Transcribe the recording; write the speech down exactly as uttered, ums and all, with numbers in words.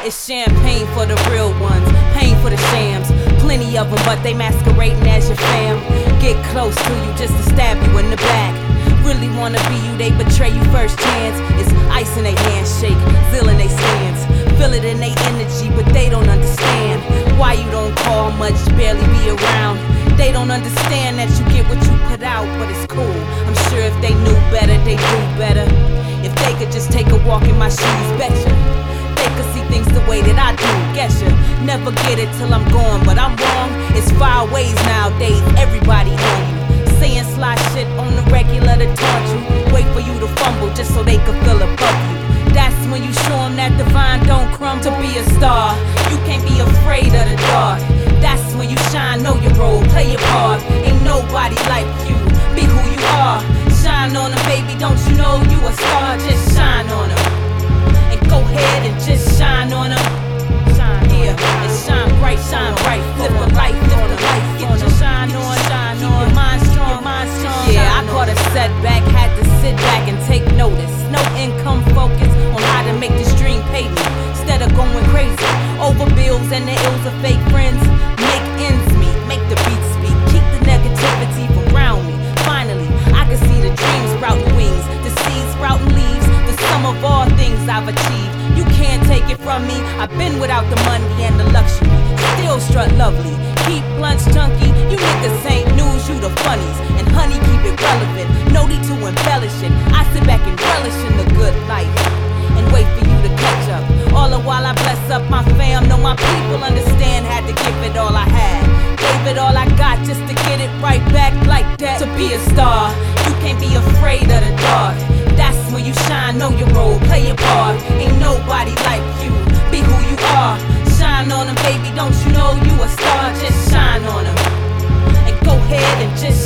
It's champagne for the real ones, pain for the shams. Plenty of them, but they masquerading as your fam. Get close to you just to stab you in the back. Really wanna be you, they betray you first chance. It's ice in they handshake, zeal in they stance. Feel it in they energy, but they don't understand why you don't call much, barely be around. They don't understand that you get what you put out, but it's cool. I'm sure if they knew better, they do better. If they could just take a walk in my shoes, betcha they could see things the way that I do, guess ya. Never get it till I'm gone, but I'm wrong. It's five ways nowadays, everybody on you. Saying sly shit on the regular to taunt you. Wait for you to fumble just so they could feel above you. That's when you show them that the vine don't crumble. To be a star, you can't be afraid of the dark. That's when you shine, know your role, play your part. Ain't nobody like you, be who you are. Shine on them, baby, don't you know you a star? Just shine on them. And go ahead and just shine on them. Shine, yeah, and shine bright, shine bright. Live a life, live a life. Get your shine on, shine on. Keep your mind strong, mind strong. Yeah, I caught a setback, had to sit back and take notice. No income focus on how to make this dream pay me. Instead of going crazy over bills and the ills of fake friends. Make ends meet, make the beats speak. Keep the negativity from around me. Finally, I can see the dreams sprouting wings, the seeds sprouting leaves. The sum of all things I've achieved. You can't take it from me. I've been without the money and the luxury. Still strut lovely, keep blunts chunky. You niggas ain't news, you the funnies. And honey, keep it relevant, no need to embellish it. I sit back and relish in the good life and wait for you to catch up. All the while I bless up my fam. Know my people understand, had to give it all I had. Gave it all I got just to get it right back like that. To be a star, you can't be afraid of the dark. That's when you shine, know your role, play your part. Ain't nobody like you, be who you are. Shine on them, baby, don't you know you a star? Just shine on them. And go ahead and just